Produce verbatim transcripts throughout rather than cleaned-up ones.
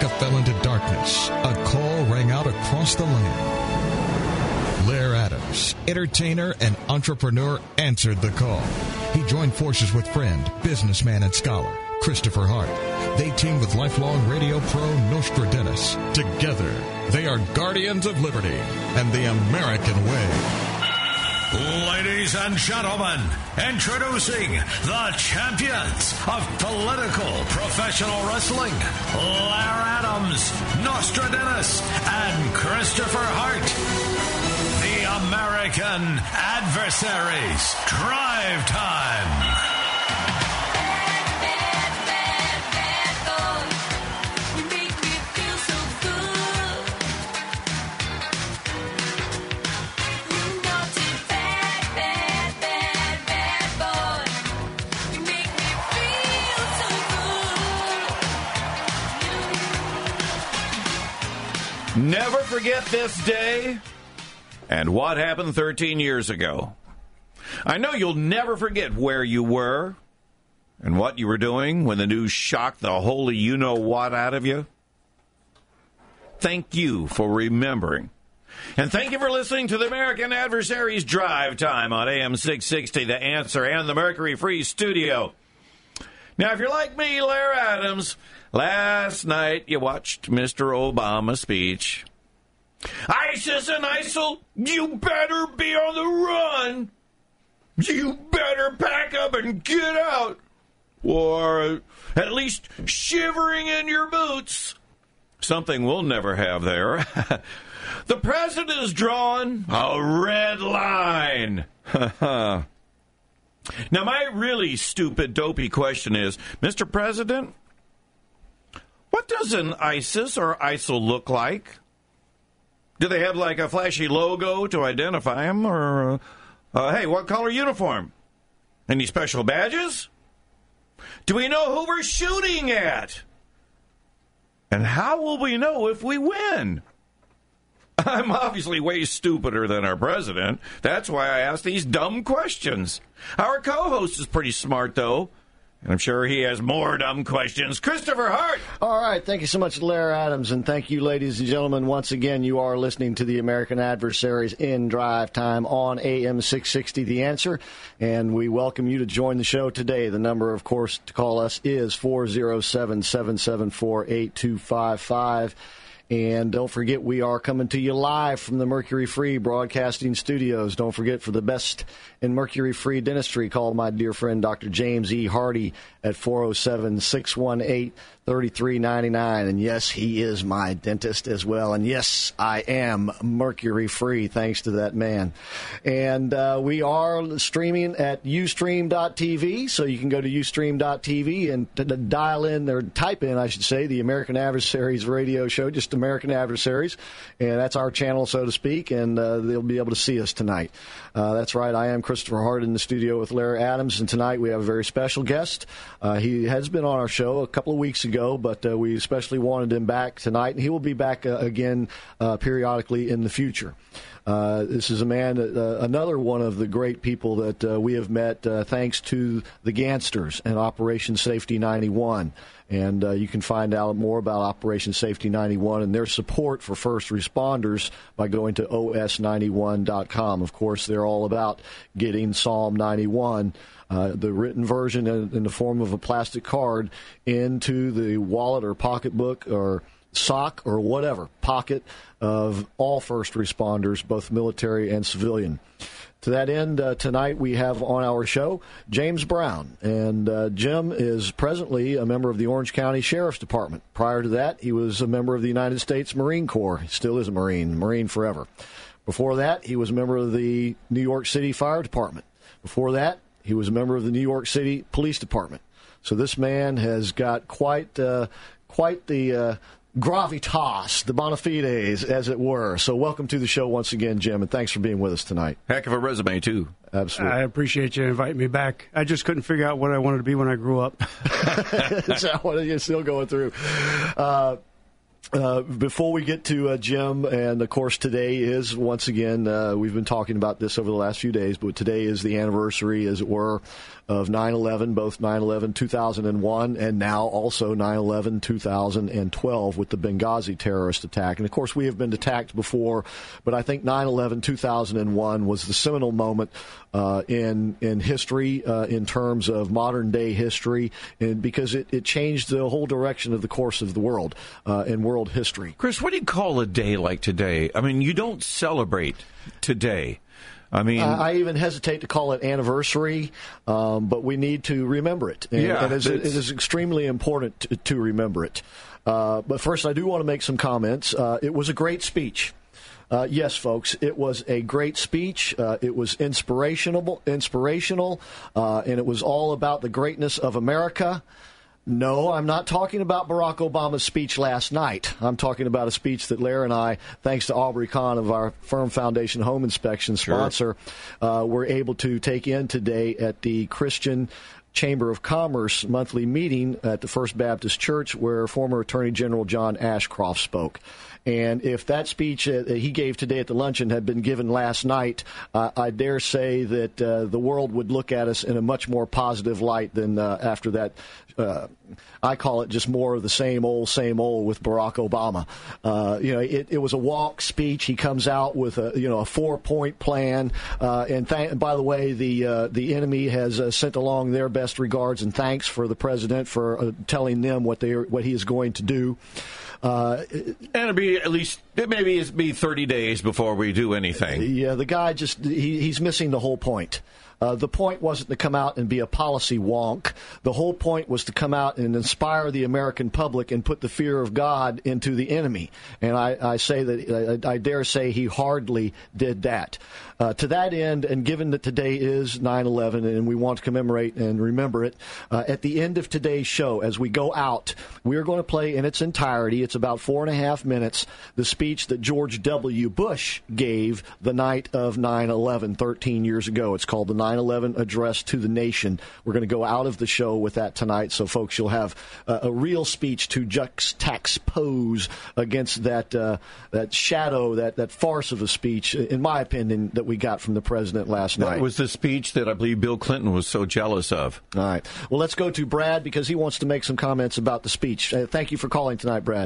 America fell into darkness, a call rang out across the land. Blair Adams, entertainer and entrepreneur, answered the call. He joined forces with friend, businessman, and scholar Christopher Hart. They team with lifelong radio pro Nostradamus. Together, they are guardians of liberty and the American way. Ladies and gentlemen, introducing the champions of political professional wrestling, Blair Adams, Nostradamus, and Christopher Hart. The American Adversaries. Drive Time. Never forget this day and what happened thirteen years ago. I know you'll never forget where you were and what you were doing when the news shocked the holy you-know-what out of you. Thank you for remembering. And thank you for listening to the American Adversaries Drive Time on A M six sixty, The Answer, and the Mercury Free Studio. Now, if you're like me, Blair Adams, last night you watched Mister Obama's speech. ISIS and ISIL, you better be on the run. You better pack up and get out. Or at least shivering in your boots. Something we'll never have there. The president has drawn a red line. Now, my really stupid, dopey question is, Mister President, what does an ISIS or ISIL look like? Do they have, like, a flashy logo to identify them? Or, uh, hey, what color uniform? Any special badges? Do we know who we're shooting at? And how will we know if we win? I'm obviously way stupider than our president. That's why I ask these dumb questions. Our co-host is pretty smart, though. And I'm sure he has more dumb questions. Christopher Hart! All right. Thank you so much, Blair Adams. And thank you, ladies and gentlemen. Once again, you are listening to the American Adversaries in Drive Time on A M six sixty, The Answer. And we welcome you to join the show today. The number, of course, to call us is four oh seven, seven seven four, eight two five five. And don't forget, we are coming to you live from the Mercury Free Broadcasting Studios. Don't forget, for the best in Mercury Free dentistry, call my dear friend Doctor James E. Hardy at four oh seven, six one eight, three three nine nine. And yes, he is my dentist as well. And yes, I am Mercury Free, thanks to that man. And uh, we are streaming at ustream dot t v, so you can go to ustream dot t v and t- t- dial in, or type in, I should say, the American Adversaries radio show, just American Adversaries. And that's our channel, so to speak, and uh, they'll be able to see us tonight. Uh, that's right, I am Christopher Hart in the studio with Larry Adams, and tonight we have a very special guest. Uh, he has been on our show a couple of weeks ago, but uh, we especially wanted him back tonight, and he will be back uh, again uh, periodically in the future. Uh, this is a man, uh, another one of the great people that uh, we have met uh, thanks to the Gangsters and Operation Safety ninety-one. And uh, you can find out more about Operation Safety ninety-one and their support for first responders by going to O S ninety-one dot com. Of course, they're all about getting Psalm ninety-one, uh, the written version in, in the form of a plastic card, into the wallet or pocketbook or sock or whatever pocket of all first responders, both military and civilian. To that end, uh, tonight we have on our show James Brown. And uh, Jim is presently a member of the Orange County Sheriff's Department. Prior to that, he was a member of the United States Marine Corps. He still is a Marine, Marine forever. Before that, he was a member of the New York City Fire Department. Before that, he was a member of the New York City Police Department. So this man has got quite, uh, quite the... Uh, gravitas, the bona fides, as it were. So welcome to the show once again, Jim, and thanks for being with us tonight. Heck of a resume, too. Absolutely. I appreciate you inviting me back. I just couldn't figure out what I wanted to be when I grew up. That's what you're still going through. Uh, Uh, before we get to uh, Jim, and of course today is, once again, uh, we've been talking about this over the last few days, but today is the anniversary, as it were, of nine eleven, both nine eleven two thousand one and now also nine eleven two thousand twelve with the Benghazi terrorist attack. And of course we have been attacked before, but I think nine eleven two thousand one was the seminal moment uh, in in history, uh, in terms of modern day history, and because it, it changed the whole direction of the course of the world uh, in world history. Chris, what do you call a day like today? I mean, you don't celebrate today. I mean, uh, I even hesitate to call it anniversary, um, but we need to remember it. And, yeah, and it, is, it is extremely important to, to remember it. Uh, but first, I do want to make some comments. Uh, it was a great speech. Uh, yes, folks, it was a great speech. Uh, it was inspirational, inspirational, uh, and it was all about the greatness of America. No, I'm not talking about Barack Obama's speech last night. I'm talking about a speech that Lair and I, thanks to Aubrey Kahn of our Firm Foundation Home Inspection sponsor, sure. uh, were able to take in today at the Christian Chamber of Commerce monthly meeting at the First Baptist Church, where former Attorney General John Ashcroft spoke. And if that speech uh, he gave today at the luncheon had been given last night, uh, I dare say that uh, the world would look at us in a much more positive light than uh, after that. Uh, I call it just more of the same old, same old with Barack Obama. Uh, you know, it, it was a walk speech. He comes out with a you know a four point plan. Uh, and, th- and by the way, the uh, the enemy has uh, sent along their best regards and thanks for the president for uh, telling them what they are, what he is going to do. Uh, and it'll be at least, it maybe it'll be thirty days before we do anything. Yeah, the guy just, he, he's missing the whole point. Uh, the point wasn't to come out and be a policy wonk. The whole point was to come out and inspire the American public and put the fear of God into the enemy. And I, I say that, I, I dare say he hardly did that. Uh, to that end, and given that today is nine eleven and we want to commemorate and remember it, uh, at the end of today's show, as we go out, we're going to play in its entirety, it's about four and a half minutes, the speech that George W. Bush gave the night of nine eleven, thirteen years ago. It's called the nine eleven Address to the Nation. We're going to go out of the show with that tonight, so folks, you'll have uh, a real speech to juxtapose against that uh, that shadow, that, that farce of a speech, in my opinion, that we got from the president last night. That was the speech that I believe Bill Clinton was so jealous of. All right. Well, let's go to Brad because he wants to make some comments about the speech. Uh, thank you for calling tonight, Brad.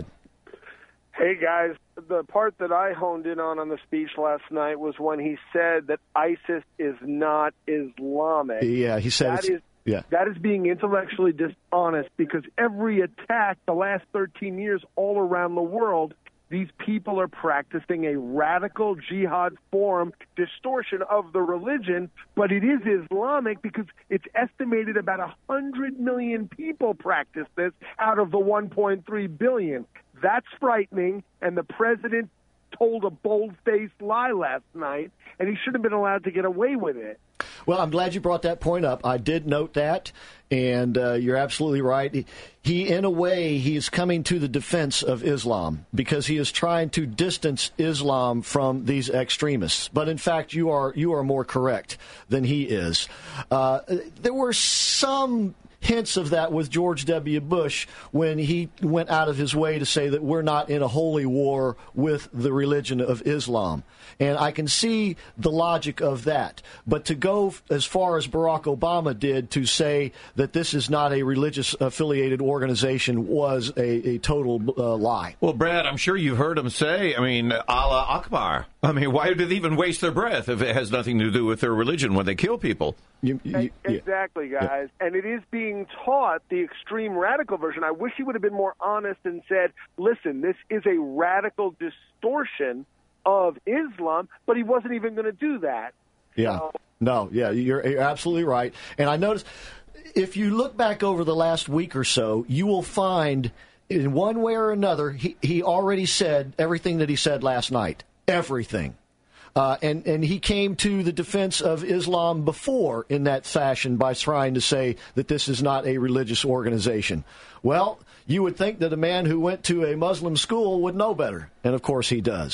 Hey, guys. The part that I honed in on on the speech last night was when he said that ISIS is not Islamic. Yeah, he said that it's... is Yeah. That is being intellectually dishonest because every attack the last thirteen years all around the world, these people are practicing a radical jihad form distortion of the religion, but it is Islamic because it's estimated about one hundred million people practice this out of the one point three billion. That's frightening, and the president told a bold-faced lie last night, and he should have been allowed to get away with it. Well, I'm glad you brought that point up. I did note that, and uh, you're absolutely right. He, in a way, he is coming to the defense of Islam because he is trying to distance Islam from these extremists. But in fact, you are you are more correct than he is. Uh, there were some hints of that with George W. Bush when he went out of his way to say that we're not in a holy war with the religion of Islam. And I can see the logic of that. But to go as far as Barack Obama did to say that this is not a religious affiliated organization was a, a total uh, lie. Well, Brad, I'm sure you've heard him say, I mean, Allah Akbar. I mean, why do they even waste their breath if it has nothing to do with their religion when they kill people? You, you, exactly, guys. Yeah. And it is being taught the extreme radical version. I wish he would have been more honest and said, listen, this is a radical distortion of Islam, but he wasn't even going to do that. Yeah. So, no, yeah, you're, you're absolutely right. And I noticed, if you look back over the last week or so, you will find in one way or another, he, he already said everything that he said last night. Everything. Uh, and, and he came to the defense of Islam before in that fashion by trying to say that this is not a religious organization. Well, you would think that a man who went to a Muslim school would know better. And, of course, he does.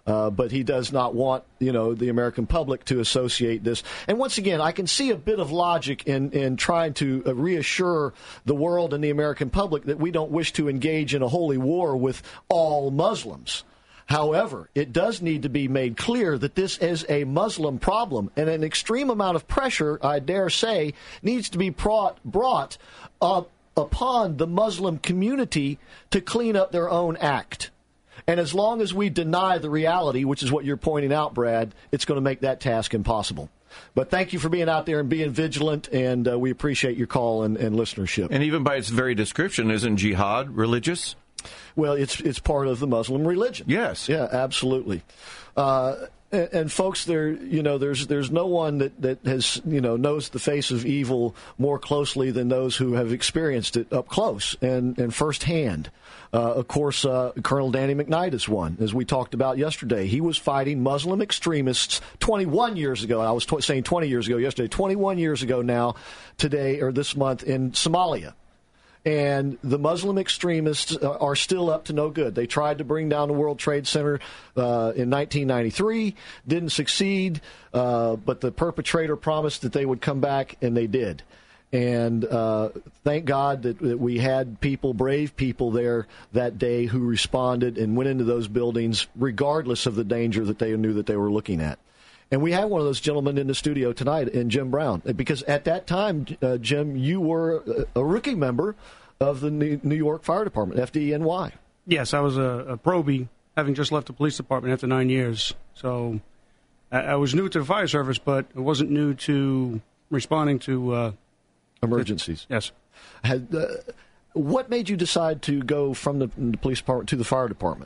Uh, but he does not want, you know, the American public to associate this. And once again, I can see a bit of logic in, in trying to uh, reassure the world and the American public that we don't wish to engage in a holy war with all Muslims. However, it does need to be made clear that this is a Muslim problem, and an extreme amount of pressure, I dare say, needs to be brought, brought up upon the Muslim community to clean up their own act. And as long as we deny the reality, which is what you're pointing out, Brad, it's going to make that task impossible. But thank you for being out there and being vigilant, and uh, we appreciate your call and, and listenership. And even by its very description, isn't jihad religious? Well, it's it's part of the Muslim religion. Yes. Yeah, absolutely. Uh, and, and folks, there, you know, there's there's no one that, that has, you know, knows the face of evil more closely than those who have experienced it up close and, and firsthand. Uh, of course, uh, Colonel Danny McKnight is one, as we talked about yesterday. He was fighting Muslim extremists twenty-one years ago. I was t- saying twenty years ago yesterday, twenty-one years ago now, today or this month in Somalia. And the Muslim extremists are still up to no good. They tried to bring down the World Trade Center uh, in nineteen ninety-three, didn't succeed, uh, but the perpetrator promised that they would come back, and they did. And uh, thank God that, that we had people, brave people there that day who responded and went into those buildings regardless of the danger that they knew that they were looking at. And we have one of those gentlemen in the studio tonight, in Jim Brown, because at that time, uh, Jim, you were a, a rookie member of the New York Fire Department, F D N Y. Yes, I was a, a probie, having just left the police department after nine years. So I, I was new to the fire service, but I wasn't new to responding to uh, emergencies. The, yes. Had, uh, what made you decide to go from the, the police department to the fire department?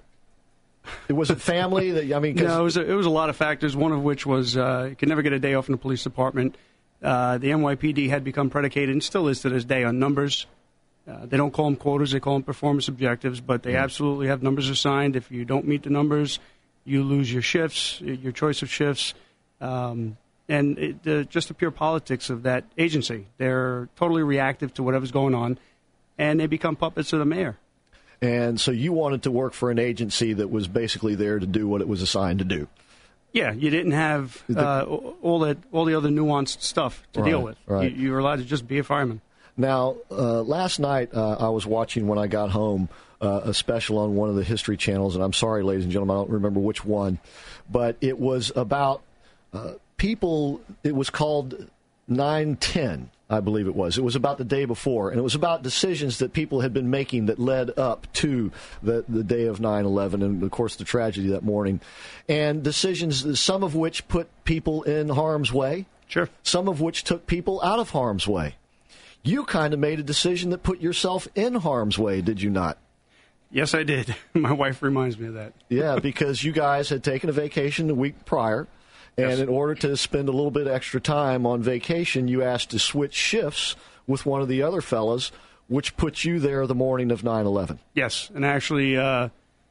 It was it family that I mean. No, it was a, it was a lot of factors. One of which was uh, you could never get a day off in the police department. Uh, the N Y P D had become predicated, and still is to this day, on numbers. Uh, they don't call them quotas; they call them performance objectives. But they mm. absolutely have numbers assigned. If you don't meet the numbers, you lose your shifts, your choice of shifts, um, and it, uh, just the pure politics of that agency. They're totally reactive to whatever's going on, and they become puppets of the mayor. And so you wanted to work for an agency that was basically there to do what it was assigned to do. Yeah, you didn't have uh, all that, all the other nuanced stuff to right, deal with. Right. You, you were allowed to just be a fireman. Now, uh, last night uh, I was watching when I got home uh, a special on one of the History channels, and I'm sorry, ladies and gentlemen, I don't remember which one, but it was about uh, people. It was called nine ten. I believe it was. It was about the day before, and it was about decisions that people had been making that led up to the, the day of nine eleven and, of course, the tragedy that morning. And decisions, some of which put people in harm's way, sure. Some of which took people out of harm's way. You kind of made a decision that put yourself in harm's way, did you not? Yes, I did. My wife reminds me of that. Yeah, because you guys had taken a vacation the week prior. And yes. In order to spend a little bit extra time on vacation, you asked to switch shifts with one of the other fellas, which puts you there the morning of nine eleven. Yes, and actually, uh,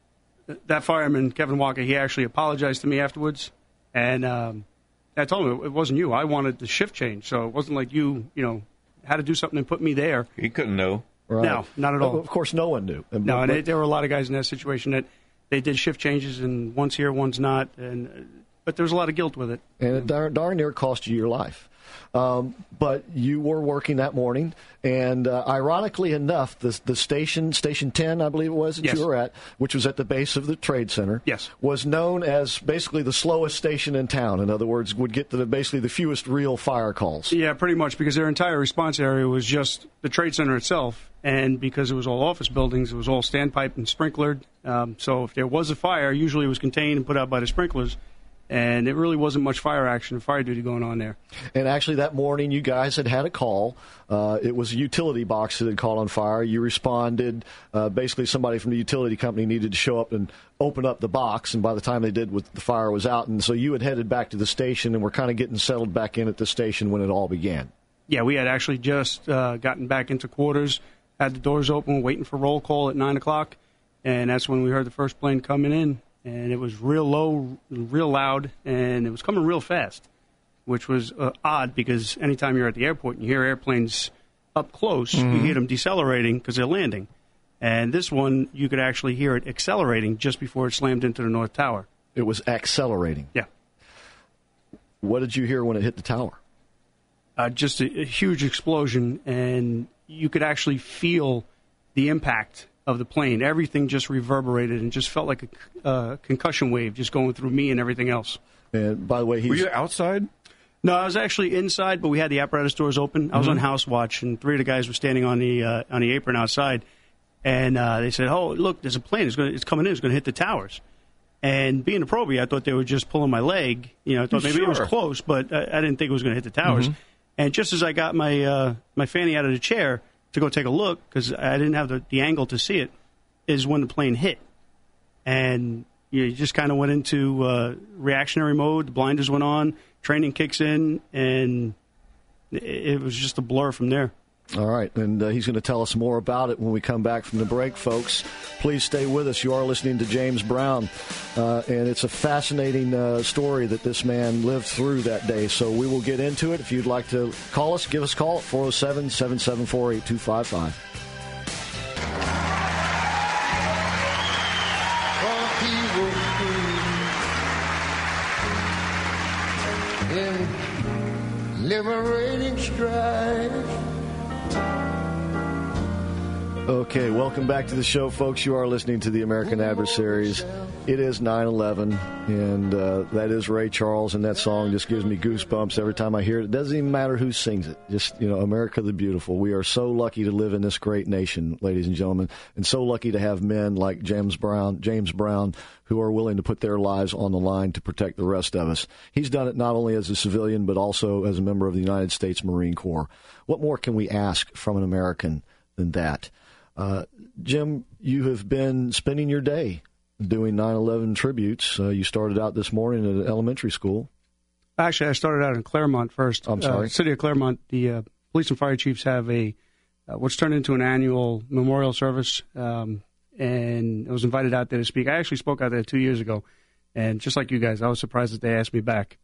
that fireman, Kevin Walker, he actually apologized to me afterwards. And um, I told him it wasn't you. I wanted the shift change, so it wasn't like you, you know, had to do something and put me there. He couldn't know. Right. No, not at all. Of course, no one knew. No, but, and it, there were a lot of guys in that situation that they did shift changes, and one's here, one's not, and... But there's a lot of guilt with it. And it darn, darn near cost you your life. Um, but you were working that morning, and uh, ironically enough, the, the station, Station ten, I believe it was, that yes. you were at, which was at the base of the Trade Center, yes. was known as basically the slowest station in town. In other words, would get to the, basically the fewest real fire calls. Yeah, pretty much, because their entire response area was just the Trade Center itself, and because it was all office buildings, it was all standpipe and sprinklered. Um, so if there was a fire, usually it was contained and put out by the sprinklers. And it really wasn't much fire action, fire duty going on there. And actually that morning you guys had had a call. Uh, it was a utility box that had caught on fire. You responded. Uh, basically somebody from the utility company needed to show up and open up the box. And by the time they did, the fire was out. And so you had headed back to the station and were kind of getting settled back in at the station when it all began. Yeah, we had actually just uh, gotten back into quarters, had the doors open, waiting for roll call at nine o'clock. And that's when we heard the first plane coming in. And it was real low, real loud, and it was coming real fast, which was uh, odd because anytime you're at the airport and you hear airplanes up close, mm-hmm. you hear them decelerating because they're landing. And this one, you could actually hear it accelerating just before it slammed into the North Tower. It was accelerating. Yeah. What did you hear when it hit the tower? Uh, just a, a huge explosion, and you could actually feel the impact of the plane. Everything just reverberated and just felt like a uh, concussion wave just going through me and everything else. And by the way, he's... Were you outside? No, I was actually inside, but we had the apparatus doors open. I was Mm-hmm. on house watch, and three of the guys were standing on the uh, on the apron outside, and uh, they said, "Oh, look, there's a plane. It's, gonna, it's coming in. It's going to hit the towers." And being a probie, I thought they were just pulling my leg. You know, I thought maybe Sure. it was close, but I, I didn't think it was going to hit the towers. Mm-hmm. And just as I got my uh, my fanny out of the chair to go take a look, because I didn't have the, the angle to see it, is when the plane hit. And you just kind of went into uh, reactionary mode. The blinders went on, training kicks in, and it, it was just a blur from there. All right, and uh, he's going to tell us more about it when we come back from the break, folks. Please stay with us. You are listening to James Brown, uh, and it's a fascinating uh, story that this man lived through that day. So we will get into it. If you'd like to call us, give us a call at four oh seven, seven seven four, eight two five five. Liberating strife. Okay, welcome back to the show, folks. You are listening to the American Adversaries. It is nine eleven, and uh, that is Ray Charles, and that song just gives me goosebumps every time I hear it. It doesn't even matter who sings it. Just, you know, America the Beautiful. We are so lucky to live in this great nation, ladies and gentlemen, and so lucky to have men like James Brown, James Brown, who are willing to put their lives on the line to protect the rest of us. He's done it not only as a civilian, but also as a member of the United States Marine Corps. What more can we ask from an American than that? Uh, Jim, you have been spending your day doing nine eleven tributes. Uh, you started out this morning at elementary school. Actually, I started out in Claremont first. I'm sorry. Uh, City of Claremont, the uh, police and fire chiefs have a uh, what's turned into an annual memorial service, um, and I was invited out there to speak. I actually spoke out there two years ago, and just like you guys, I was surprised that they asked me back.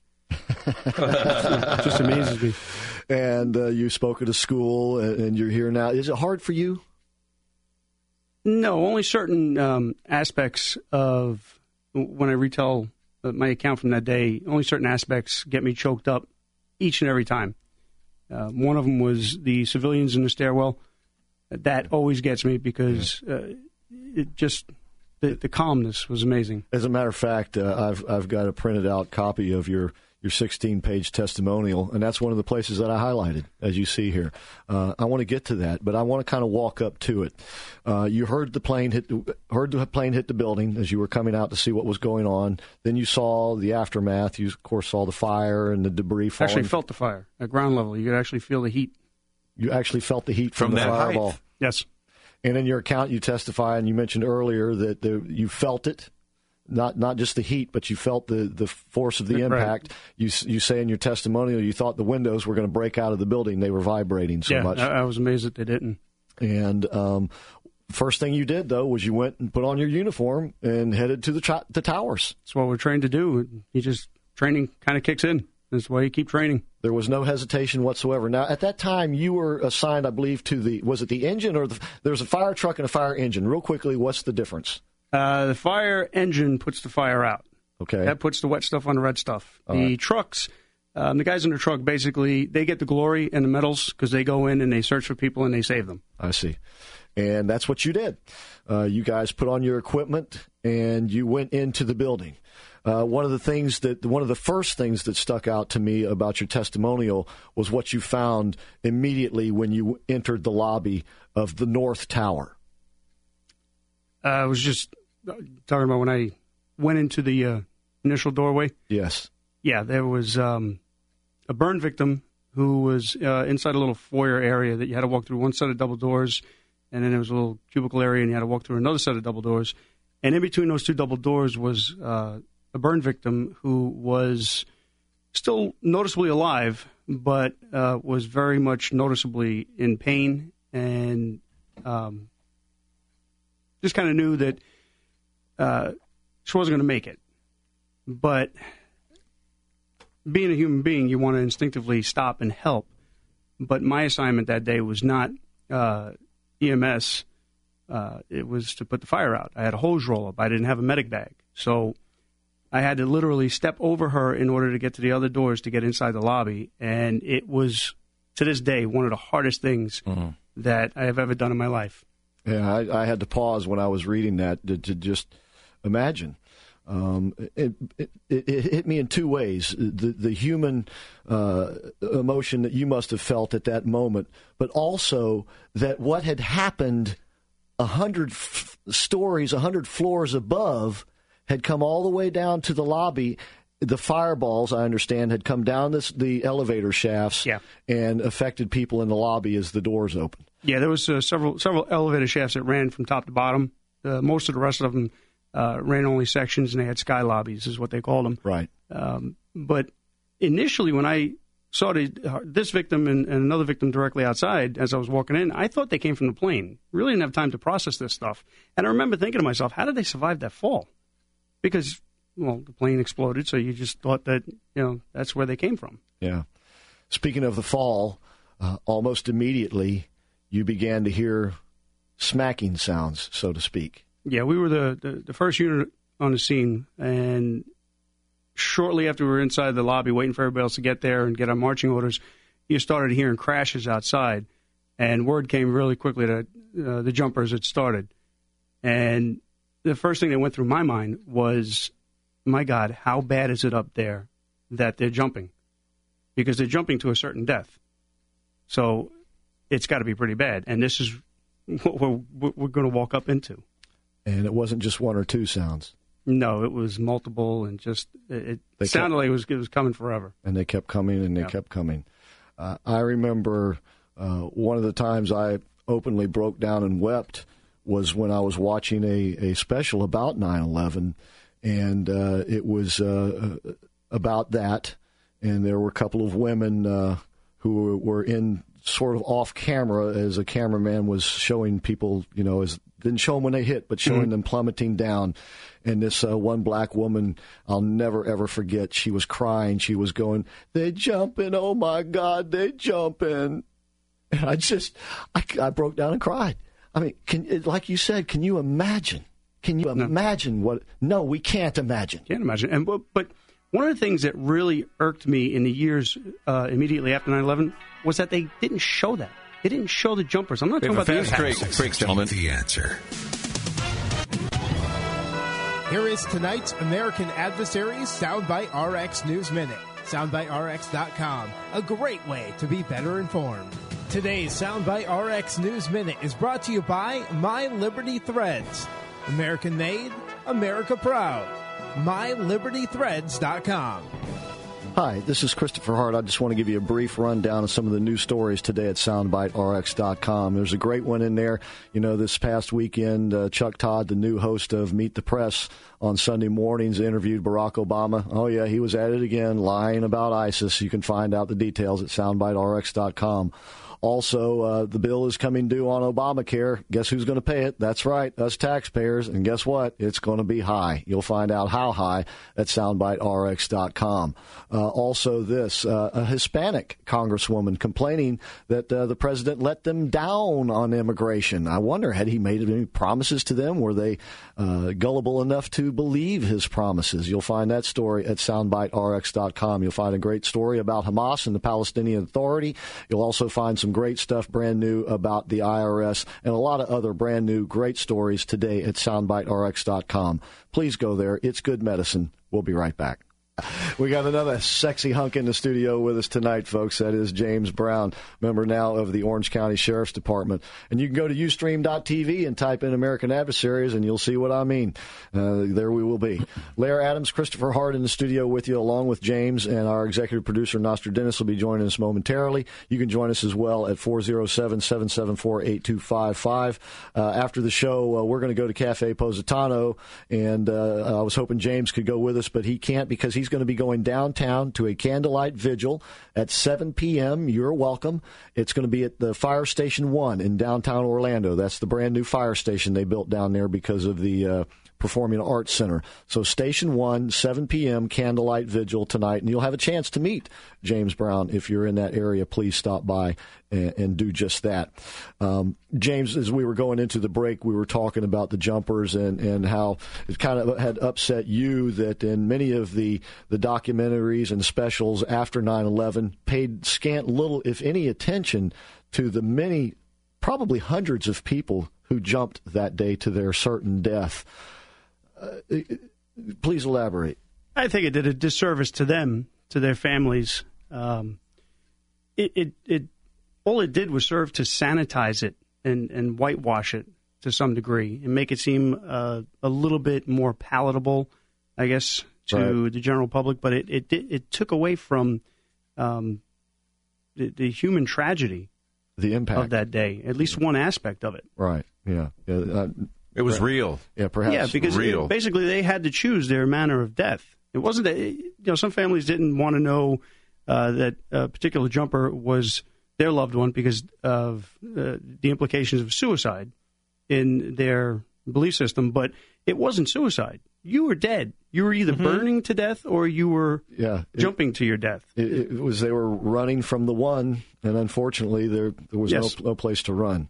It just amazes me. And uh, you spoke at a school, and you're here now. Is it hard for you? No, only certain um, aspects of when I retell my account from that day, only certain aspects get me choked up each and every time. Uh, one of them was the civilians in the stairwell. That always gets me because uh, it just the, the calmness was amazing. As a matter of fact, uh, I've I've got a printed out copy of your your sixteen page testimonial, and that's one of the places that I highlighted, as you see here. Uh, I want to get to that, but I want to kind of walk up to it. Uh, you heard the plane hit the, heard the plane hit the building as you were coming out to see what was going on. Then you saw the aftermath. You, of course, saw the fire and the debris falling. Actually felt the fire at ground level. You could actually feel the heat. You actually felt the heat from, From the that fireball. height. Yes. And in your account, you testify, and you mentioned earlier that the, you felt it. Not not just the heat, but you felt the, the force of the Right. impact. You you say in your testimonial you thought the windows were going to break out of the building. They were vibrating so yeah, much. I, I was amazed that they didn't. And um, first thing you did, though, was you went and put on your uniform and headed to the, tra- the towers. That's what we're trained to do. You just, training kind of kicks in. That's why you keep training. There was no hesitation whatsoever. Now, at that time, you were assigned, I believe, to the, was it the engine or the, there was a fire truck and a fire engine. Real quickly, what's the difference? Uh, the fire engine puts the fire out. Okay. That puts the wet stuff on the red stuff. All the right. trucks, um, the guys in the truck, basically, they get the glory and the medals because they go in and they search for people and they save them. I see. And that's what you did. Uh, you guys put on your equipment and you went into the building. Uh, one of the things that, one of the first things that stuck out to me about your testimonial was what you found immediately when you entered the lobby of the North Tower. Uh, I was just talking about when I went into the uh, initial doorway. Yes. Yeah, there was um, a burn victim who was uh, inside a little foyer area that you had to walk through one set of double doors, and then there was a little cubicle area, and you had to walk through another set of double doors. And in between those two double doors was uh, a burn victim who was still noticeably alive, but uh, was very much noticeably in pain, and um, just kind of knew that uh, she wasn't going to make it. But being a human being, you want to instinctively stop and help. But my assignment that day was not uh, E M S. Uh, it was to put the fire out. I had a hose roll up. I didn't have a medic bag. So I had to literally step over her in order to get to the other doors to get inside the lobby. And it was, to this day, one of the hardest things mm-hmm. that I have ever done in my life. Yeah, I, I had to pause when I was reading that to, to just imagine. Um, it, it, it, it hit me in two ways. The, the human uh, emotion that you must have felt at that moment, but also that what had happened a hundred f- stories, a hundred floors above had come all the way down to the lobby. The fireballs, I understand, had come down this, the elevator shafts yeah. and affected people in the lobby as the doors opened. Yeah, there was uh, several several elevator shafts that ran from top to bottom. Uh, most of the rest of them uh, ran only sections, and they had sky lobbies, is what they called them. Right. Um, but initially, when I saw the, uh, this victim and, and another victim directly outside as I was walking in, I thought they came from the plane. Really didn't have time to process this stuff. And I remember thinking to myself, how did they survive that fall? Because, well, the plane exploded, so you just thought that, you know, that's where they came from. Yeah. Speaking of the fall, uh, almost immediately you began to hear smacking sounds, so to speak. Yeah, we were the, the, the first unit on the scene, and shortly after we were inside the lobby waiting for everybody else to get there and get our marching orders, you started hearing crashes outside, and word came really quickly that uh, the jumpers had started. And the first thing that went through my mind was, my God, how bad is it up there that they're jumping? Because they're jumping to a certain death. So it's got to be pretty bad. And this is what we're, we're going to walk up into. And it wasn't just one or two sounds. No, it was multiple, and just it they sounded kept, like it was, it was coming forever. And they kept coming, and they yeah. kept coming. Uh, I remember uh, one of the times I openly broke down and wept was when I was watching a, a special about nine eleven, and uh, it was uh, about that, and there were a couple of women uh, who were in sort of off camera as a cameraman was showing people, you know, as didn't show them when they hit, but showing mm-hmm. them plummeting down. And this uh, one black woman, I'll never, ever forget, she was crying. She was going, "They jumping, oh, my God, they jumping." And I just, I, I broke down and cried. I mean, can, like you said, can you imagine? Can you no. imagine what? No, we can't imagine. Can't imagine. And but, but one of the things that really irked me in the years uh, immediately after nine eleven was that they didn't show that. They didn't show the jumpers. I'm not talking about the fast break, gentlemen. The answer. Here is tonight's American Adversaries Soundbite R X News Minute. soundbite R X dot com, a great way to be better informed. Today's Soundbite R X News Minute is brought to you by My Liberty Threads. American made, America proud. my liberty threads dot com. Hi, this is Christopher Hart. I just want to give you a brief rundown of some of the news stories today at soundbite R X dot com. There's a great one in there. You know, this past weekend, uh, Chuck Todd, the new host of Meet the Press on Sunday mornings, interviewed Barack Obama. Oh, yeah, he was at it again, lying about ISIS. You can find out the details at soundbite R X dot com. Also, uh, the bill is coming due on Obamacare. Guess who's going to pay it? That's right, us taxpayers. And guess what? It's going to be high. You'll find out how high at soundbite R X dot com. Uh, also this, uh, a Hispanic congresswoman complaining that uh, the president let them down on immigration. I wonder, had he made any promises to them? Were they uh, gullible enough to believe his promises? You'll find that story at soundbite R X dot com. You'll find a great story about Hamas and the Palestinian Authority. You'll also find some great stuff brand new about the I R S and a lot of other brand new great stories today at soundbite R X dot com. Please go there. It's good medicine. We'll be right back. We got another sexy hunk in the studio with us tonight, folks. That is James Brown, member now of the Orange County Sheriff's Department. And you can go to ustream dot t v and type in American Adversaries, and you'll see what I mean. Uh, there we will be. Lair Adams, Christopher Hart in the studio with you, along with James, and our executive producer, Nostra Dennis, will be joining us momentarily. You can join us as well at four oh seven, seven seven four, eight two five five. Uh, after the show, uh, we're going to go to Cafe Positano, and uh, I was hoping James could go with us, but he can't because he's going to be going downtown to a candlelight vigil at seven p.m. You're welcome. It's going to be at the Fire Station one in downtown Orlando. That's the brand new fire station they built down there because of the uh, Performing Arts Center. So Station one, seven p.m., candlelight vigil tonight, and you'll have a chance to meet James Brown. If you're in that area, please stop by and, and do just that. Um, James, as we were going into the break, we were talking about the jumpers and, and how it kind of had upset you that in many of the, the documentaries and specials after nine eleven paid scant little, if any, attention to the many, probably hundreds of people who jumped that day to their certain death. Uh, please elaborate. I think it did a disservice to them, to their families. Um, it, it, it, all it did was serve to sanitize it and, and whitewash it to some degree and make it seem uh, a little bit more palatable, I guess, to right. the general public. But it, it, it took away from um, the, the human tragedy, the impact of that day, at least one aspect of it. Right. Yeah. yeah uh, It was real. Yeah, perhaps. Yeah, because real. It, basically they had to choose their manner of death. It wasn't that, you know, some families didn't want to know uh, that a particular jumper was their loved one because of uh, the implications of suicide in their belief system, but it wasn't suicide. You were dead. You were either mm-hmm. burning to death or you were yeah, it, jumping to your death. It, it was they were running from the one, and unfortunately there there was yes. no, no place to run.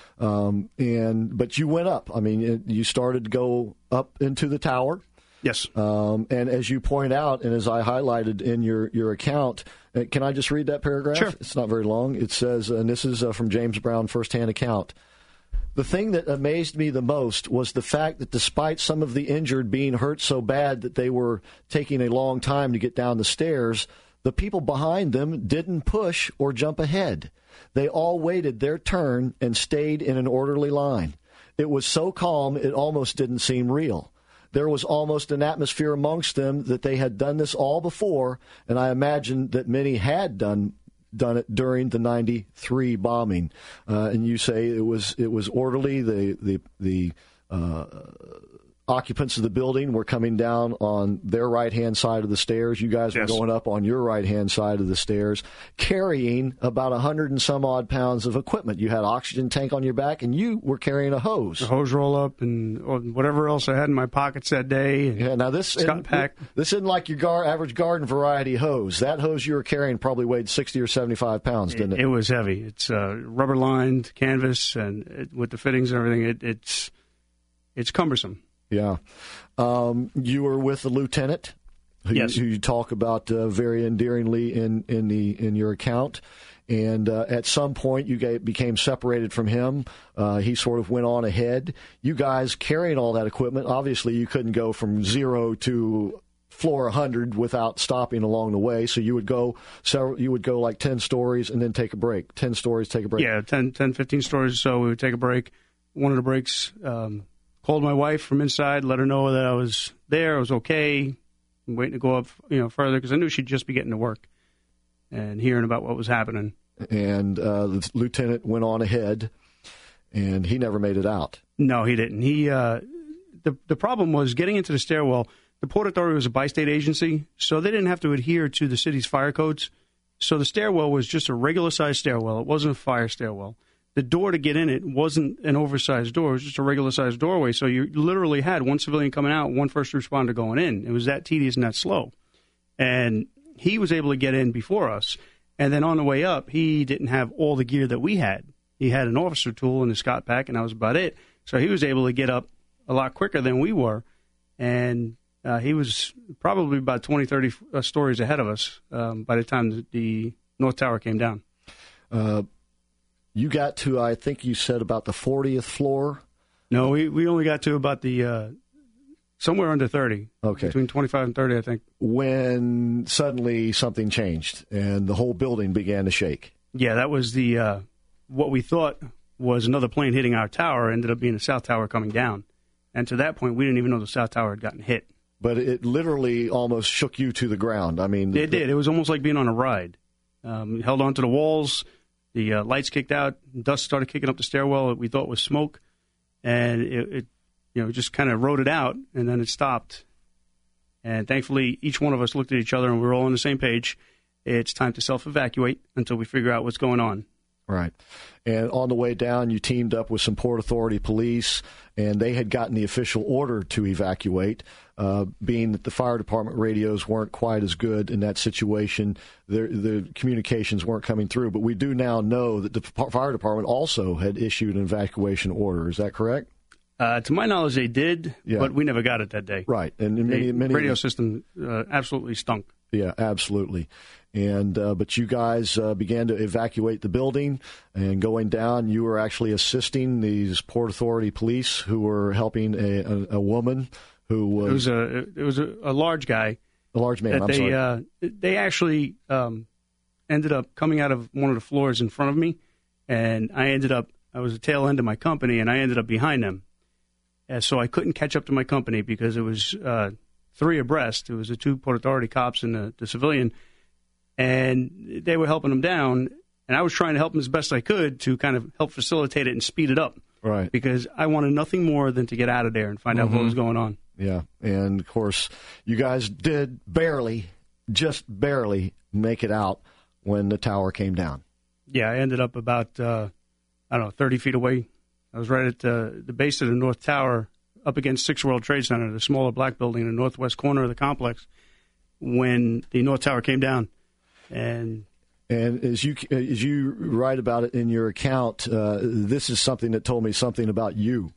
Um, and but you went up. I mean, it, you started to go up into the tower. Yes. Um, and as you point out, and as I highlighted in your, your account, uh, can I just read that paragraph? Sure. It's not very long. It says, and this is uh, from James Brown, firsthand account. The thing that amazed me the most was the fact that despite some of the injured being hurt so bad that they were taking a long time to get down the stairs, the people behind them didn't push or jump ahead. They all waited their turn and stayed in an orderly line. It was so calm it almost didn't seem real. There was almost an atmosphere amongst them that they had done this all before, and I imagine that many had done done it during the ninety-three bombing. Uh, and you say it was it was orderly. The the the uh, occupants of the building were coming down on their right-hand side of the stairs. You guys were yes. going up on your right-hand side of the stairs, carrying about a hundred and some odd pounds of equipment. You had an oxygen tank on your back, and you were carrying a hose. A hose roll-up and whatever else I had in my pockets that day. Yeah, now this, Scott Pack. This isn't like your gar- average garden variety hose. That hose you were carrying probably weighed sixty or seventy-five pounds, didn't it? It, it was heavy. It's uh, rubber-lined canvas, and it, with the fittings and everything, it, it's it's cumbersome. Yeah. Um, you were with the lieutenant, who, yes. you, who you talk about uh, very endearingly in, in the in your account. And uh, at some point, you get, became separated from him. Uh, he sort of went on ahead. You guys carrying all that equipment, obviously you couldn't go from zero to floor one hundred without stopping along the way. So you would go several, you would go like ten stories and then take a break. ten stories, take a break. Yeah, ten, ten fifteen stories or so. We would take a break. One of the breaks... Um, Called my wife from inside, let her know that I was there, I was okay. I'm waiting to go up, you know, further because I knew she'd just be getting to work and hearing about what was happening. And uh, the lieutenant went on ahead, and he never made it out. No, he didn't. He uh, the the problem was getting into the stairwell. The Port Authority was a bi-state agency, so they didn't have to adhere to the city's fire codes. So the stairwell was just a regular-sized stairwell. It wasn't a fire stairwell. The door to get in it wasn't an oversized door. It was just a regular-sized doorway. So you literally had one civilian coming out, one first responder going in. It was that tedious and that slow. And he was able to get in before us. And then on the way up, he didn't have all the gear that we had. He had an officer tool in his Scott Pack, and that was about it. So he was able to get up a lot quicker than we were. And uh, he was probably about twenty, thirty uh, stories ahead of us um, by the time the, the North Tower came down. Uh You got to, I think you said, about the fortieth floor? No, we, we only got to about the, uh, somewhere under thirty. Okay. Between twenty-five and thirty, I think. When suddenly something changed and the whole building began to shake. Yeah, that was the, uh, what we thought was another plane hitting our tower ended up being the South Tower coming down. And to that point, we didn't even know the South Tower had gotten hit. But it literally almost shook you to the ground. I mean, It the, did. It was almost like being on a ride. Um, held onto the walls. The uh, lights kicked out, dust started kicking up the stairwell that we thought was smoke, and it, it you know, just kind of rode it out, and then it stopped. And thankfully, each one of us looked at each other, and we were all on the same page. It's time to self-evacuate until we figure out what's going on. Right. And on the way down, you teamed up with some Port Authority police, and they had gotten the official order to evacuate. Uh, being that the fire department radios weren't quite as good in that situation, the, the communications weren't coming through. But we do now know that the fire department also had issued an evacuation order. Is that correct? Uh, to my knowledge, they did, yeah. but we never got it that day. Right. And many, the many radio system uh, absolutely stunk. Yeah, absolutely. And uh, but you guys uh, began to evacuate the building, and going down, you were actually assisting these Port Authority police who were helping a, a, a woman who was... It was a, it was a, a large guy. A large man, I'm they, sorry. Uh, they actually um, ended up coming out of one of the floors in front of me, and I ended up, I was the tail end of my company, and I ended up behind them. And so I couldn't catch up to my company because it was uh, three abreast. It was the two Port Authority cops and the, the civilian, and they were helping them down, and I was trying to help them as best I could to kind of help facilitate it and speed it up. Right. Because I wanted nothing more than to get out of there and find mm-hmm. out what was going on. Yeah, and of course, you guys did barely, just barely make it out when the tower came down. Yeah, I ended up about, uh, I don't know, thirty feet away. I was right at uh, the base of the North Tower, up against Six World Trade Center, the smaller black building in the northwest corner of the complex, when the North Tower came down. And and as you as you write about it in your account, uh, this is something that told me something about you.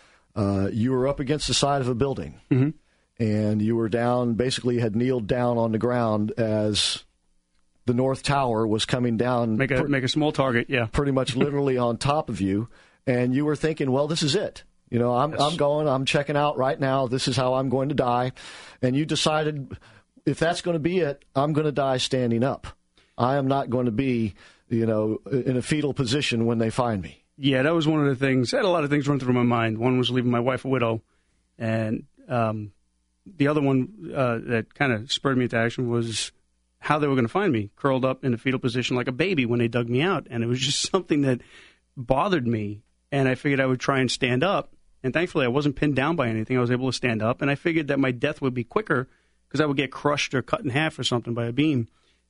Uh, you were up against the side of a building, mm-hmm. and you were down, basically had kneeled down on the ground as the North Tower was coming down. Make a, pr- make a small target, yeah. Pretty much literally on top of you. And you were thinking, well, this is it. You know, I'm, yes. I'm going, I'm checking out right now. This is how I'm going to die. And you decided, if that's going to be it, I'm going to die standing up. I am not going to be, you know, in a fetal position when they find me. Yeah, that was one of the things. I had a lot of things run through my mind. One was leaving my wife a widow. And um, the other one uh, that kind of spurred me into action was how they were going to find me, curled up in a fetal position like a baby when they dug me out. And it was just something that bothered me. And I figured I would try and stand up. And thankfully, I wasn't pinned down by anything. I was able to stand up. And I figured that my death would be quicker because I would get crushed or cut in half or something by a beam.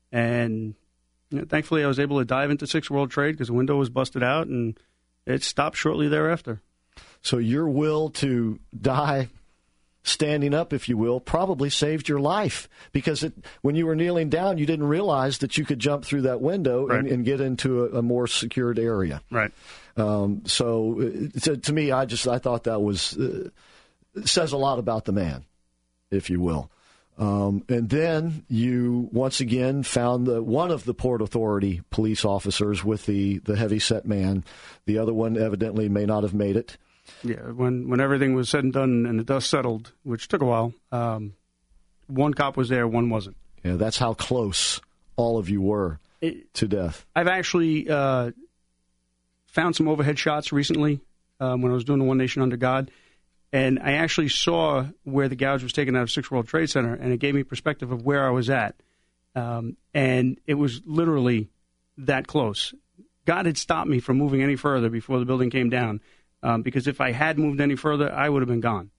And you know, thankfully, I was able to dive into Six World Trade because the window was busted out, and it stopped shortly thereafter. So your will to die standing up, if you will, probably saved your life because it, when you were kneeling down, you didn't realize that you could jump through that window right. and, and get into a, a more secured area. Right. Um, so to, to me, I just I thought that was uh, says a lot about the man, if you will. Um, and then you once again found the, one of the Port Authority police officers with the, the heavy-set man. The other one evidently may not have made it. Yeah, when when everything was said and done and the dust settled, which took a while, um, one cop was there, one wasn't. Yeah, that's how close all of you were it, to death. I've actually uh, found some overhead shots recently um, when I was doing the One Nation Under God. And I actually saw where the gouge was taken out of Six World Trade Center, and it gave me perspective of where I was at. Um, and it was literally that close. God had stopped me from moving any further before the building came down, um, because if I had moved any further, I would have been gone.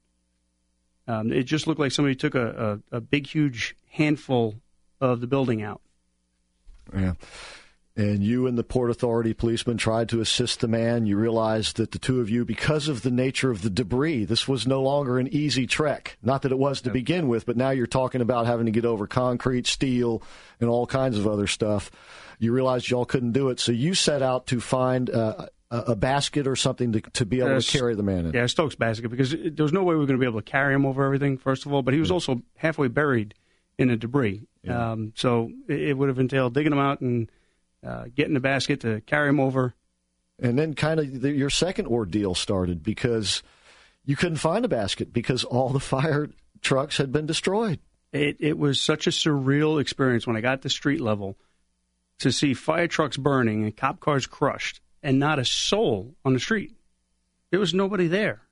Um, it just looked like somebody took a, a, a big, huge handful of the building out. Yeah. And you and the Port Authority policeman tried to assist the man. You realized that the two of you, because of the nature of the debris, this was no longer an easy trek. Not that it was to begin with, but now you're talking about having to get over concrete, steel, and all kinds of other stuff. You realized y'all couldn't do it, so you set out to find uh, a, a basket or something to, to be able uh, to carry the man in. Yeah, Stokes basket, because it, there was no way we were going to be able to carry him over everything, first of all, but he was yeah. also halfway buried in the debris. Yeah. Um, so it, it would have entailed digging him out and Uh, get in the basket to carry him over. And then kind of the, your second ordeal started because you couldn't find a basket because all the fire trucks had been destroyed. It, it was such a surreal experience when I got to street level to see fire trucks burning and cop cars crushed and not a soul on the street. There was nobody there.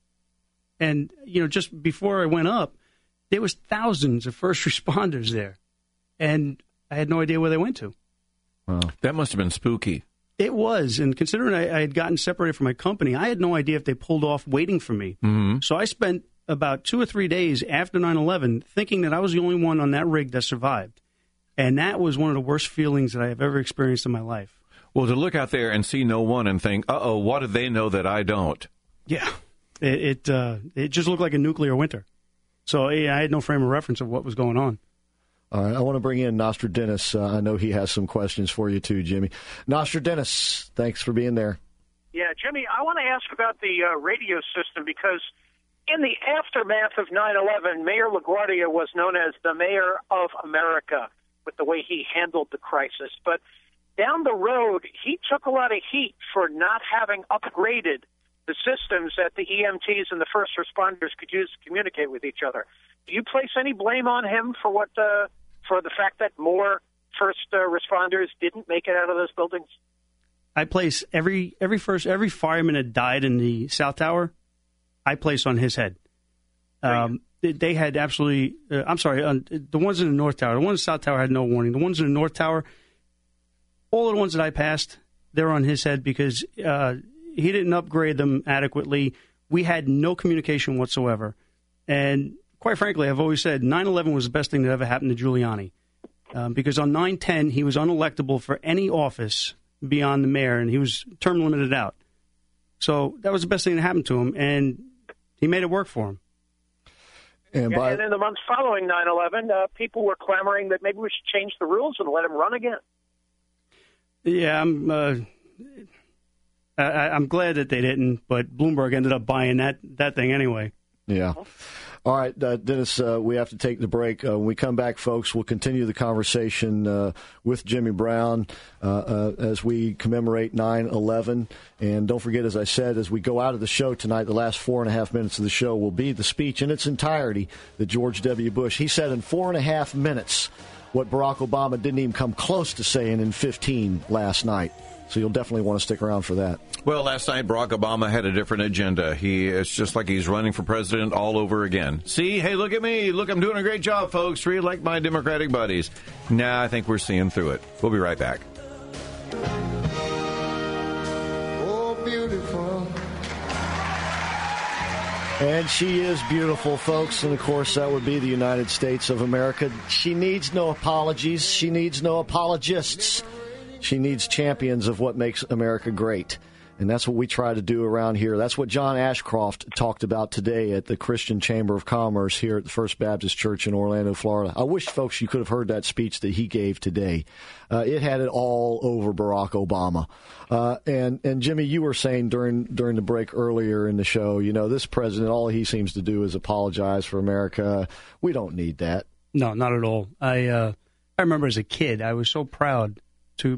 And, you know, just before I went up, there was thousands of first responders there. And I had no idea where they went to. Wow. That must have been spooky. It was. And considering I, I had gotten separated from my company, I had no idea if they pulled off waiting for me. Mm-hmm. So I spent about two or three days after nine eleven thinking that I was the only one on that rig that survived. And that was one of the worst feelings that I have ever experienced in my life. Well, to look out there and see no one and think, uh-oh, what do they know that I don't? Yeah, it it, uh, it just looked like a nuclear winter. So yeah, I had no frame of reference of what was going on. All right, I want to bring in Nostradamus. Uh, I know he has some questions for you too, Jimmy. Nostradamus, thanks for being there. Yeah, Jimmy, I want to ask about the uh, radio system because in the aftermath of nine eleven, Mayor LaGuardia was known as the Mayor of America with the way he handled the crisis. But down the road, he took a lot of heat for not having upgraded the systems that the E M Ts and the first responders could use to communicate with each other. Do you place any blame on him for what uh, for the fact that more first uh, responders didn't make it out of those buildings? I place every every first every fireman that died in the South Tower, I place on his head. Um, they, they had absolutely. Uh, I'm sorry, uh, the ones in the North Tower, the ones in the South Tower had no warning. The ones in the North Tower, all of the ones that I passed, they're on his head because uh, he didn't upgrade them adequately. We had no communication whatsoever, and quite frankly, I've always said nine eleven was the best thing that ever happened to Giuliani. Um, because on nine ten, he was unelectable for any office beyond the mayor, and he was term limited out. So that was the best thing that happened to him, and he made it work for him. And, yeah, by, and in the months following nine eleven, uh, people were clamoring that maybe we should change the rules and let him run again. Yeah, I'm, uh, I, I'm glad that they didn't, but Bloomberg ended up buying that, that thing anyway. Yeah. All right, uh, Dennis, uh, we have to take the break. Uh, when we come back, folks, we'll continue the conversation uh, with Jimmy Brown uh, uh, as we commemorate nine eleven. And don't forget, as I said, as we go out of the show tonight, the last four and a half minutes of the show will be the speech in its entirety that George W. Bush, he said in four and a half minutes what Barack Obama didn't even come close to saying in fifteen last night. So you'll definitely want to stick around for that. Well, last night, Barack Obama had a different agenda. He It's just like he's running for president all over again. See, hey, look at me. Look, I'm doing a great job, folks. Re-elect my Democratic buddies. Nah, I think we're seeing through it. We'll be right back. Oh, beautiful. And she is beautiful, folks. And, of course, that would be the United States of America. She needs no apologies. She needs no apologists. She needs champions of what makes America great. And that's what we try to do around here. That's what John Ashcroft talked about today at the Christian Chamber of Commerce here at the First Baptist Church in Orlando, Florida. I wish, folks, you could have heard that speech that he gave today. Uh, it had it all over Barack Obama. Uh, and, and, Jimmy, you were saying during during the break earlier in the show, you know, this president, all he seems to do is apologize for America. We don't need that. No, not at all. I, uh, I remember as a kid, I was so proud to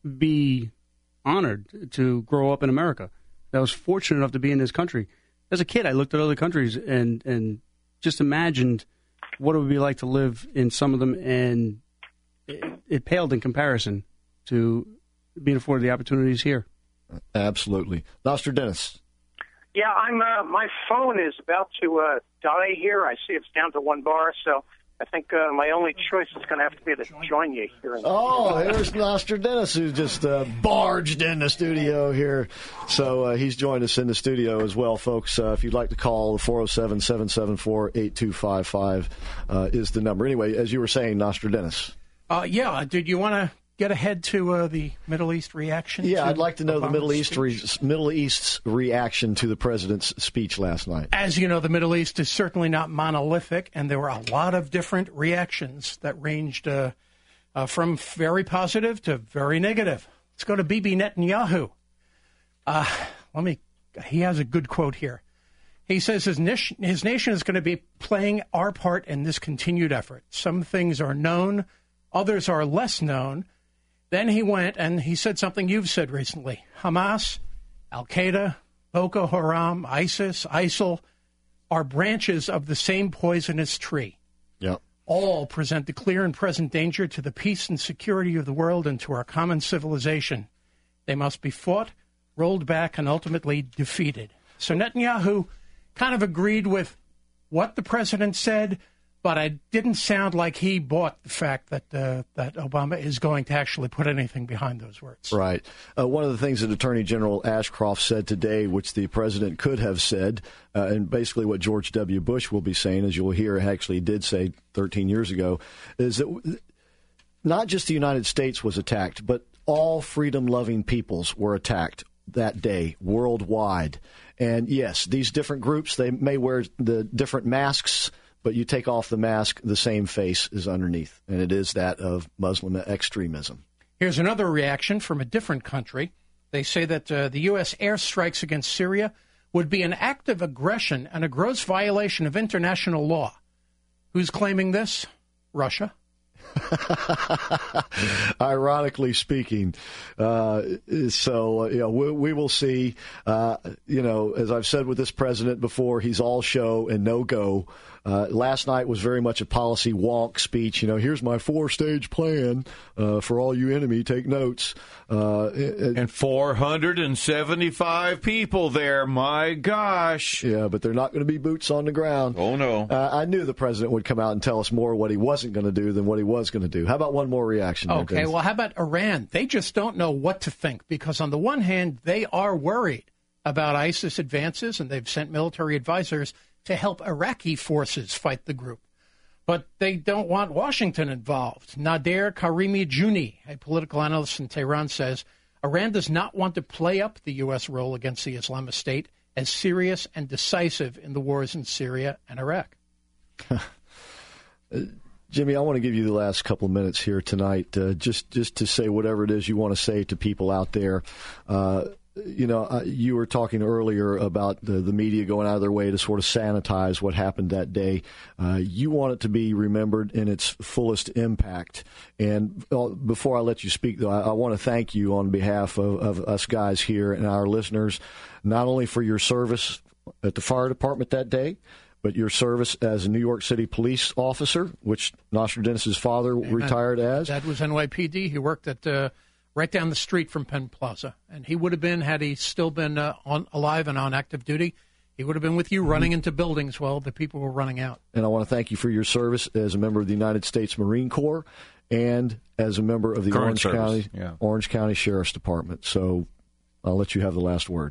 be honored to grow up in America. I was fortunate enough to be in this country. As a kid, I looked at other countries and, and just imagined what it would be like to live in some of them, and it, it paled in comparison to being afforded the opportunities here. Absolutely. Nostradamus. Yeah, I'm. Uh, my phone is about to uh, die here. I see it's down to one bar, so I think uh, my only choice is going to have to be to join you here. In the oh, there's Nostradamus, who just uh, barged in the studio here. So uh, he's joined us in the studio as well, folks. Uh, if you'd like to call, the four oh seven, seven seven four, eight two five five uh, is the number. Anyway, as you were saying, Nostradamus. Uh, yeah, did you want to get ahead to uh, the Middle East reaction? Yeah, I'd like to know Obama's the Middle East re- speech? Middle East's reaction to the president's speech last night. As you know, the Middle East is certainly not monolithic, and there were a lot of different reactions that ranged uh, uh, from very positive to very negative. Let's go to Bibi Netanyahu. Uh, let me. He has a good quote here. He says his, nish- his nation is going to be playing our part in this continued effort. Some things are known, others are less known. Then he went and he said something you've said recently. Hamas, Al-Qaeda, Boko Haram, ISIS, ISIL are branches of the same poisonous tree. Yep. All present the clear and present danger to the peace and security of the world and to our common civilization. They must be fought, rolled back, and ultimately defeated. So Netanyahu kind of agreed with what the president said, but it didn't sound like he bought the fact that uh, that Obama is going to actually put anything behind those words. Right. Uh, one of the things that Attorney General Ashcroft said today, which the president could have said, uh, and basically what George W. Bush will be saying, as you'll hear, actually did say thirteen years ago, is that not just the United States was attacked, but all freedom-loving peoples were attacked that day worldwide. And yes, these different groups, they may wear the different masks, but you take off the mask, the same face is underneath, and it is that of Muslim extremism. Here's another reaction from a different country. They say that uh, the U S airstrikes against Syria would be an act of aggression and a gross violation of international law. Who's claiming this? Russia. Ironically speaking, uh, so uh, you know we, we will see. Uh, you know, as I've said with this president before, he's all show and no go. Uh, last night was very much a policy wonk speech. You know, here's my four-stage plan uh, for all you enemy. Take notes. Uh, and four hundred seventy-five people there. My gosh. Yeah, but they're not going to be boots on the ground. Oh, no. Uh, I knew the president would come out and tell us more what he wasn't going to do than what he was going to do. How about one more reaction? Okay, there, well, how about Iran? They just don't know what to think because, on the one hand, they are worried about ISIS advances, and they've sent military advisors to help Iraqi forces fight the group. But they don't want Washington involved. Nader Karimi-Juni, a political analyst in Tehran, says Iran does not want to play up the U S role against the Islamic State as serious and decisive in the wars in Syria and Iraq. Jimmy, I want to give you the last couple of minutes here tonight, uh, just, just to say whatever it is you want to say to people out there. Uh, You know, uh, you were talking earlier about the, the media going out of their way to sort of sanitize what happened that day. Uh, you want it to be remembered in its fullest impact. And uh, before I let you speak, though, I, I want to thank you on behalf of, of us guys here and our listeners, not only for your service at the fire department that day, but your service as a New York City police officer, which Nostradamus' father Amen. retired as. That was N Y P D. He worked at uh, right down the street from Penn Plaza. And he would have been, had he still been uh, on, alive and on active duty, he would have been with you running into buildings while the people were running out. And I want to thank you for your service as a member of the United States Marine Corps and as a member of the Current Orange service. County Yeah. Orange County Sheriff's Department. So I'll let you have the last word.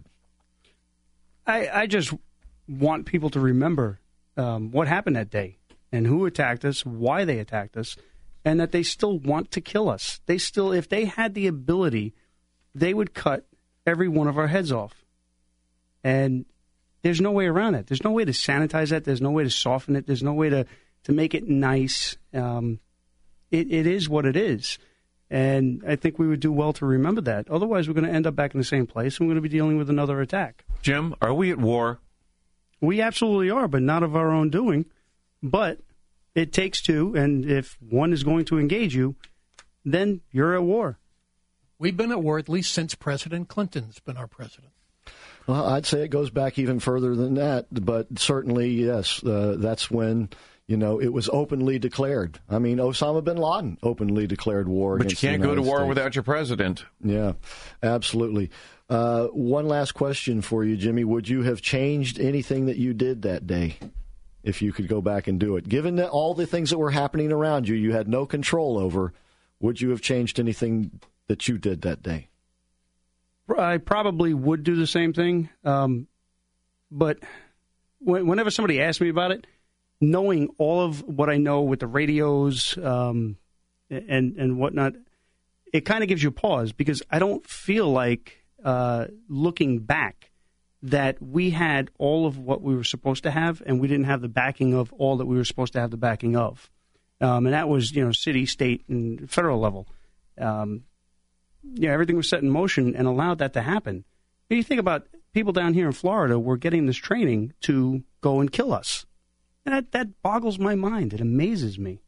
I, I just want people to remember um, what happened that day and who attacked us, why they attacked us, and that they still want to kill us. They still, if they had the ability, they would cut every one of our heads off. And there's no way around it. There's no way to sanitize that. There's no way to soften it. There's no way to, to make it nice. Um, it, it is what it is. And I think we would do well to remember that. Otherwise, we're going to end up back in the same place, and we're going to be dealing with another attack. Jim, are we at war? We absolutely are, but not of our own doing. But it takes two, and if one is going to engage you, then you're at war. We've been at war at least since President Clinton's been our president. Well, I'd say it goes back even further than that, but certainly, yes, uh, that's when, you know, it was openly declared. I mean, Osama bin Laden openly declared war But against you can't the go to United war States. without your president. Yeah, absolutely. Uh, one last question for you, Jimmy. Would you have changed anything that you did that day if you could go back and do it? Given that all the things that were happening around you, you had no control over, would you have changed anything that you did that day? I probably would do the same thing, um, but when, whenever somebody asks me about it, knowing all of what I know with the radios um, and and whatnot, it kind of gives you a pause because I don't feel like uh, looking back that we had all of what we were supposed to have and we didn't have the backing of all that we were supposed to have the backing of, um, and that was you know city, state, and federal level. Um, Yeah, everything was set in motion and allowed that to happen. You think about people down here in Florida were getting this training to go and kill us. And that, that boggles my mind. It amazes me.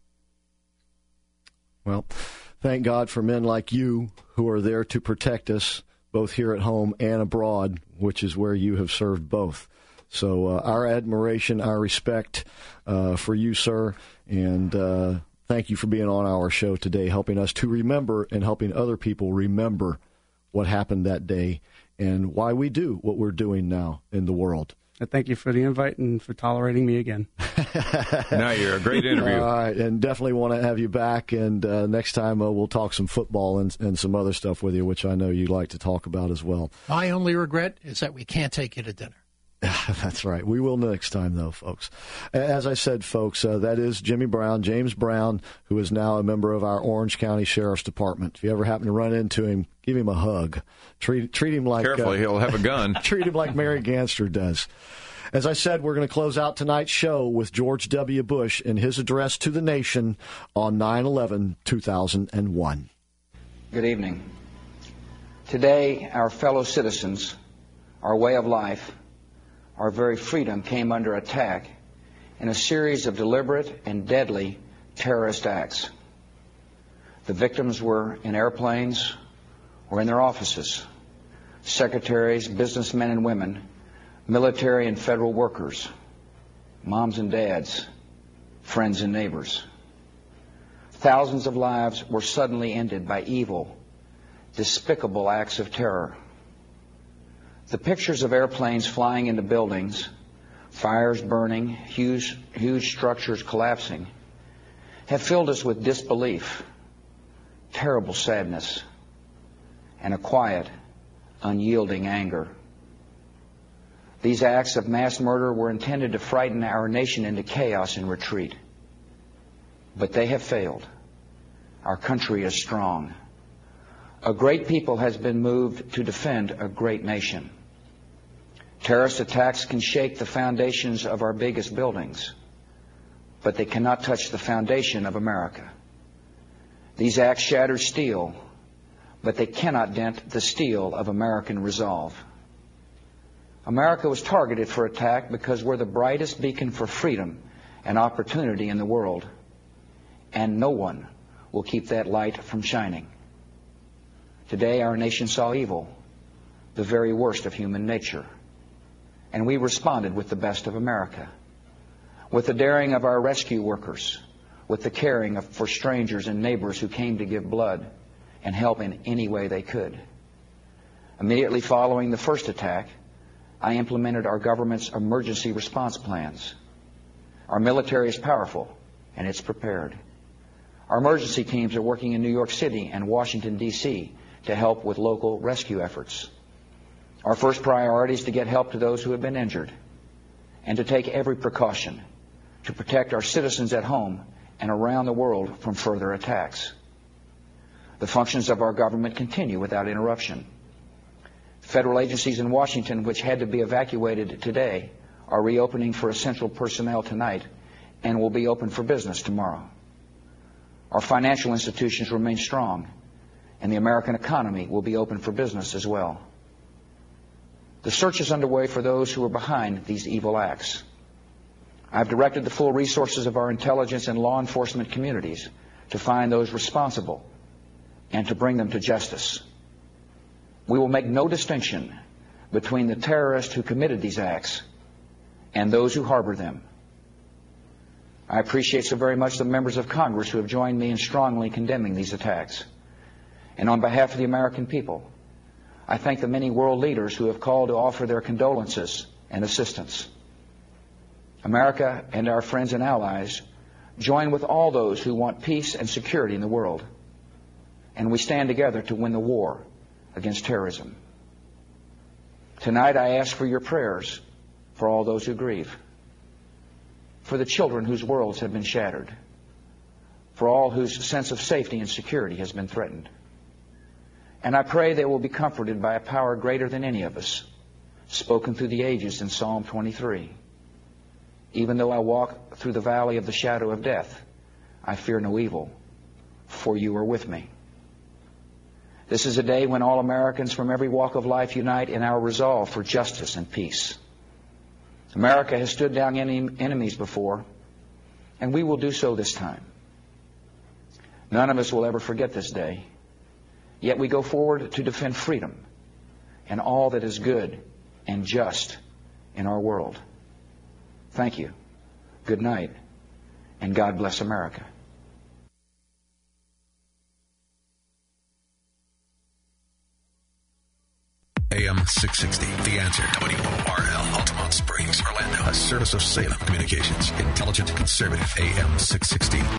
Well, thank God for men like you who are there to protect us, both here at home and abroad, which is where you have served both. So uh, our admiration, our respect uh, for you, sir, and uh, thank you for being on our show today, helping us to remember and helping other people remember what happened that day and why we do what we're doing now in the world. I thank you for the invite and for tolerating me again. No, you're a great interview. All right, and definitely want to have you back. And uh, next time uh, we'll talk some football and, and some other stuff with you, which I know you like to talk about as well. My only regret is that we can't take you to dinner. That's right. We will next time, though, folks. As I said, folks, uh, that is Jimmy Brown, James Brown, who is now a member of our Orange County Sheriff's Department. If you ever happen to run into him, give him a hug. Treat treat him like carefully, uh, he'll have a gun. Treat him like Mary Ganster does. As I said, we're going to close out tonight's show with George W. Bush in his address to the nation on nine eleven two thousand one. Good evening. Today, our fellow citizens, our way of life, our very freedom came under attack in a series of deliberate and deadly terrorist acts. The victims were in airplanes or in their offices, secretaries, businessmen and women, military and federal workers, moms and dads, friends and neighbors. Thousands of lives were suddenly ended by evil, despicable acts of terror. The pictures of airplanes flying into buildings, fires burning, huge, huge structures collapsing, have filled us with disbelief, terrible sadness, and a quiet, unyielding anger. These acts of mass murder were intended to frighten our nation into chaos and retreat. But they have failed. Our country is strong. A great people has been moved to defend a great nation. Terrorist attacks can shake the foundations of our biggest buildings, but they cannot touch the foundation of America. These acts shatter steel, but they cannot dent the steel of American resolve. America was targeted for attack because we're the brightest beacon for freedom and opportunity in the world, and no one will keep that light from shining. Today, our nation saw evil, the very worst of human nature. And we responded with the best of America, with the daring of our rescue workers, with the caring of, for strangers and neighbors who came to give blood and help in any way they could. Immediately following the first attack, I implemented our government's emergency response plans. Our military is powerful, and it's prepared. Our emergency teams are working in New York City and Washington, D C to help with local rescue efforts. Our first priority is to get help to those who have been injured and to take every precaution to protect our citizens at home and around the world from further attacks. The functions of our government continue without interruption. Federal agencies in Washington, which had to be evacuated today, are reopening for essential personnel tonight and will be open for business tomorrow. Our financial institutions remain strong, and the American economy will be open for business as well. The search is underway for those who are behind these evil acts. I've directed the full resources of our intelligence and law enforcement communities to find those responsible and to bring them to justice. We will make no distinction between the terrorists who committed these acts and those who harbor them. I appreciate so very much the members of Congress who have joined me in strongly condemning these attacks. And on behalf of the American people, I thank the many world leaders who have called to offer their condolences and assistance. America and our friends and allies join with all those who want peace and security in the world, and we stand together to win the war against terrorism. Tonight I ask for your prayers for all those who grieve, for the children whose worlds have been shattered, for all whose sense of safety and security has been threatened. And I pray they will be comforted by a power greater than any of us, spoken through the ages in Psalm twenty-three. Even though I walk through the valley of the shadow of death, I fear no evil, for you are with me. This is a day when all Americans from every walk of life unite in our resolve for justice and peace. America has stood down any enemies before, and we will do so this time. None of us will ever forget this day. Yet we go forward to defend freedom and all that is good and just in our world. Thank you. Good night, and God bless America. A M six sixty, The Answer. W O R L, Altamont Springs, Orlando. A service of Salem Communications. Intelligent, conservative. A M six sixty.